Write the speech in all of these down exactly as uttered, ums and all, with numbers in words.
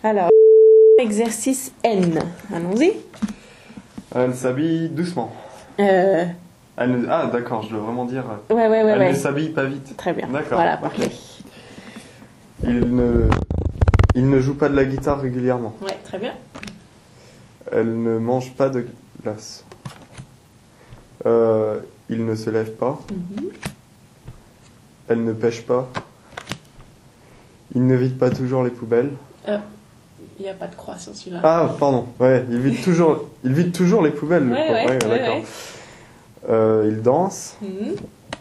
Alors, exercice N. Allons-y. Elle s'habille doucement. Euh... Elle ne... Ah, d'accord, je dois vraiment dire. Ouais, ouais, ouais. Elle ouais. ne s'habille pas vite. Très bien. D'accord. Voilà, parfait. Il ne... Il ne joue pas de la guitare régulièrement. Ouais, très bien. Elle ne mange pas de glace. Euh, il ne se lève pas. Mm-hmm. Elle ne pêche pas. Il ne vide pas toujours les poubelles. Il euh, n'y a pas de croix sur celui-là. Ah, pardon. Ouais, il vide toujours, il vide toujours les poubelles. Ouais, le ouais, ouais, ouais, d'accord. ouais. Euh, il danse. Mm-hmm.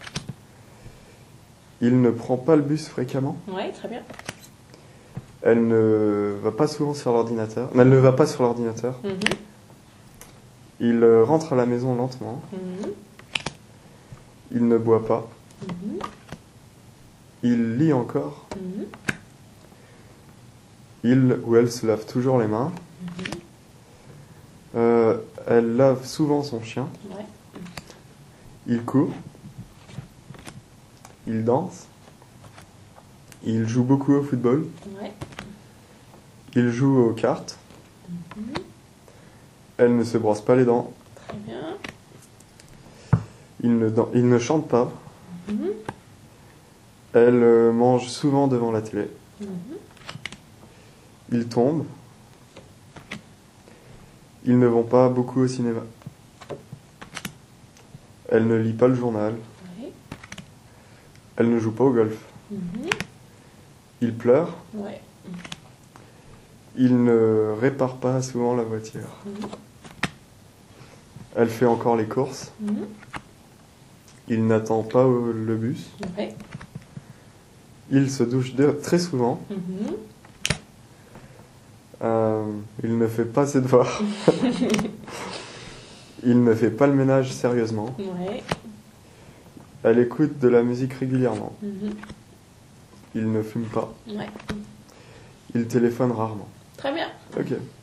Il ne prend pas le bus fréquemment. Ouais, très bien. Elle ne va pas souvent sur l'ordinateur. Elle ne va pas sur l'ordinateur. Mm-hmm. Il euh, rentre à la maison lentement. Mm-hmm. Il ne boit pas. Mm-hmm. Il lit encore. Mm-hmm. Il ou elle se lave toujours les mains. Mm-hmm. Euh, elle lave souvent son chien. Ouais. Il court. Il danse. Il joue beaucoup au football. Ouais. Il joue aux cartes. Mm-hmm. Elle ne se brosse pas les dents. Très bien. Il ne, dan- il ne chante pas. Mm-hmm. Elle euh, mange souvent devant la télé. Mm-hmm. Il tombe. Ils ne vont pas beaucoup au cinéma. Elle ne lit pas le journal. Ouais. Elle ne joue pas au golf. Mm-hmm. Il pleure. Ouais. Il ne répare pas souvent la voiture. Mm-hmm. Elle fait encore les courses. Mm-hmm. Il n'attend pas au- le bus. Ouais. Il se douche de- très souvent. Mm-hmm. Euh, il ne fait pas ses devoirs. Il ne fait pas le ménage sérieusement. Ouais. Elle écoute de la musique régulièrement. Mm-hmm. Il ne fume pas. Ouais. Il téléphone rarement. Très bien. Ok.